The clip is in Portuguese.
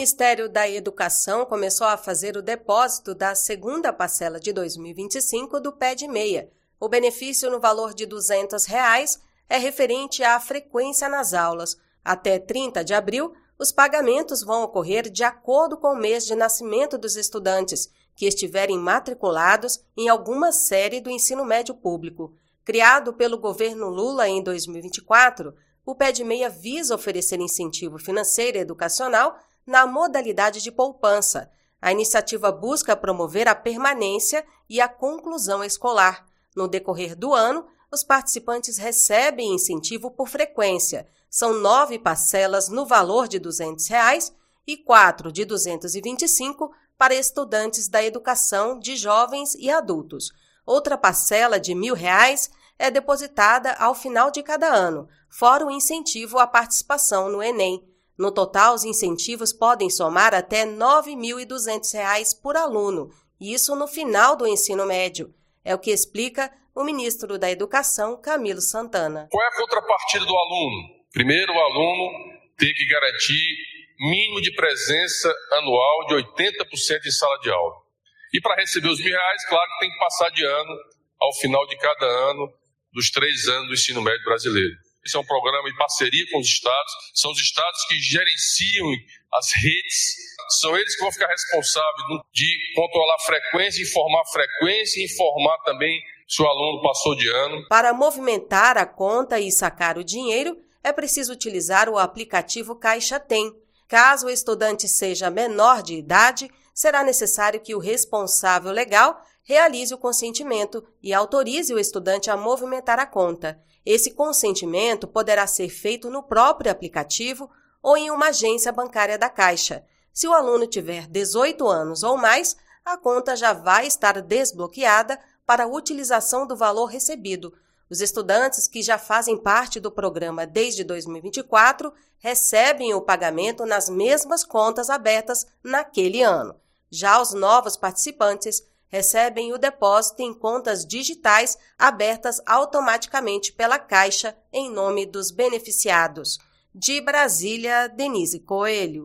Ministério da Educação começou a fazer o depósito da segunda parcela de 2025 do PED-meia. O benefício no valor de R$ 200 é referente à frequência nas aulas. Até 30 de abril, os pagamentos vão ocorrer de acordo com o mês de nascimento dos estudantes que estiverem matriculados em alguma série do ensino médio público. Criado pelo governo Lula em 2024, o PED-meia visa oferecer incentivo financeiro e educacional na modalidade de poupança. A iniciativa busca promover a permanência e a conclusão escolar. No decorrer do ano, os participantes recebem incentivo por frequência. São 9 parcelas no valor de R$ 200 e 4 de R$ 225 para estudantes da educação de jovens e adultos. Outra parcela de R$ 1.000 é depositada ao final de cada ano, fora o incentivo à participação no Enem. No total, os incentivos podem somar até R$ 9.200 por aluno, isso no final do ensino médio. É o que explica o ministro da Educação, Camilo Santana. Qual é a contrapartida do aluno? Primeiro, o aluno tem que garantir mínimo de presença anual de 80% em sala de aula. E para receber os R$ 1.000, claro que tem que passar de ano ao final de cada ano dos 3 anos do ensino médio brasileiro. Esse é um programa em parceria com os estados, são os estados que gerenciam as redes, são eles que vão ficar responsáveis de controlar a frequência, e informar também se o aluno passou de ano. Para movimentar a conta e sacar o dinheiro, é preciso utilizar o aplicativo Caixa Tem. Caso o estudante seja menor de idade, será necessário que o responsável legal realize o consentimento e autorize o estudante a movimentar a conta. Esse consentimento poderá ser feito no próprio aplicativo ou em uma agência bancária da Caixa. Se o aluno tiver 18 anos ou mais, a conta já vai estar desbloqueada para a utilização do valor recebido. Os estudantes que já fazem parte do programa desde 2024 recebem o pagamento nas mesmas contas abertas naquele ano. Já os novos participantes recebem o depósito em contas digitais abertas automaticamente pela Caixa em nome dos beneficiados. De Brasília, Denise Coelho.